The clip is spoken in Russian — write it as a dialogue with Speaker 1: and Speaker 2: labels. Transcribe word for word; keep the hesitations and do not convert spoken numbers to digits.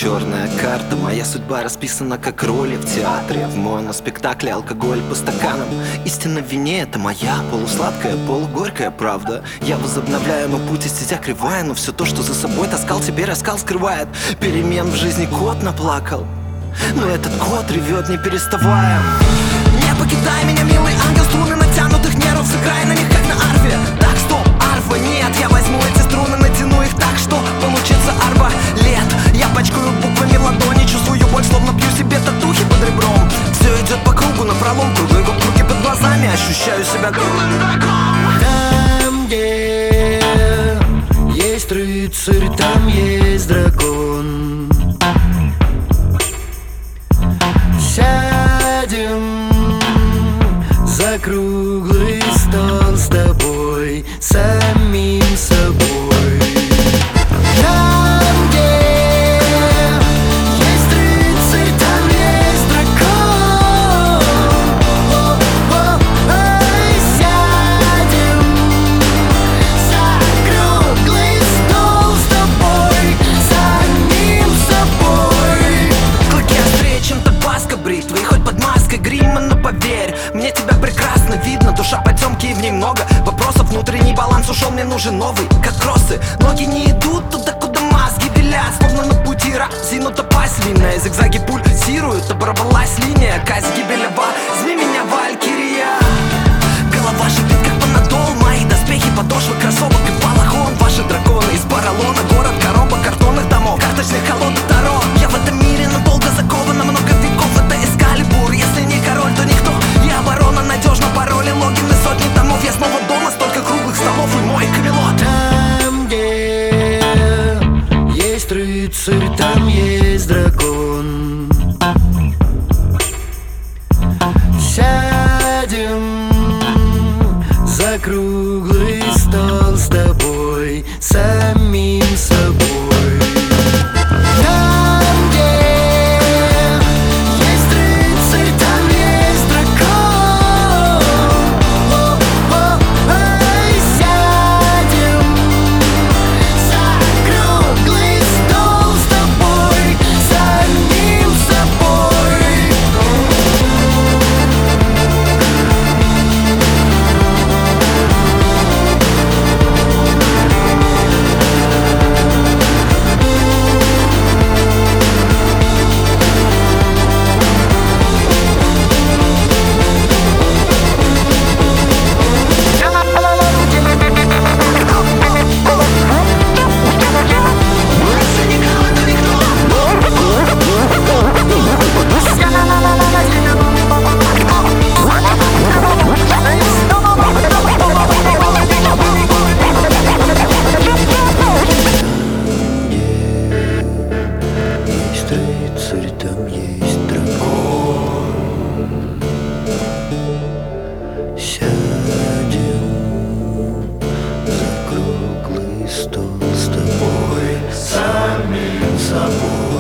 Speaker 1: черная карта. Моя судьба расписана как роли в театре. В моноспектакле алкоголь по стаканам. Истина в вине — это моя полусладкая, полугорькая правда. Я возобновляю мой путь, и стезя кривая, но все то, что за собой таскал, теперь оскал скрывает. Перемен в жизни кот наплакал, но этот кот ревет не переставая. Не покидай меня, милый ангел, струны натянутых нервов, сыграй на них как на арфе. Так, стоп, арфа, нет, я возьму эти струны, натяну их так, что получится арбалет. Я пачкаю буквами ладони, чувствую боль, словно бью себе татухи под ребром. Все идет по кругу, напролом, круглые круги под глазами, ощущаю себя голым игроком.
Speaker 2: Там, где есть рыцарь, там есть дракон. Сядем за круглый стол с тобой, самим собой. Там, где есть рыцарь, там есть дракон. О-о-ой, сядем за круглый стол с тобой, самим собой.
Speaker 1: Клыки острее, чем табаско бритвы, хоть под маской грима, но поверь, мне тебя прекрасно видно. Душа потемки и в ней много вопросов, внутренний баланс ушел, мне нужен новый, как кроссы. Ноги не идут туда, куда мозги велят, словно на пути разинута пасть длинная. Зигзаги пульсируют, оборвалась линия, казнь гибелева, зми меня, валькирия. Голова шипит, как панадол, мои доспехи, подошвы кроссовок и балахон. Ваши драконы из поролона, город коробок, картонных домов, карточных колодок таро. Я в этом мире надолго закован, на много веков, это эскалибур. Если не король, то никто, я оборона, надежно пароли, логины сотни домов. Я снова дома, столько круглых столов и мой Камелот.
Speaker 2: Там, где есть рыцарь, там есть дракон. Сядем за круглый стол с тобой, самим собой. Там, где есть рыцарь, там есть дракон. О-о-ой, сядем за круглый стол с тобой, самим собой. Рыцарь, там есть дракон. Сядем за круглый стол с тобой, самим собой.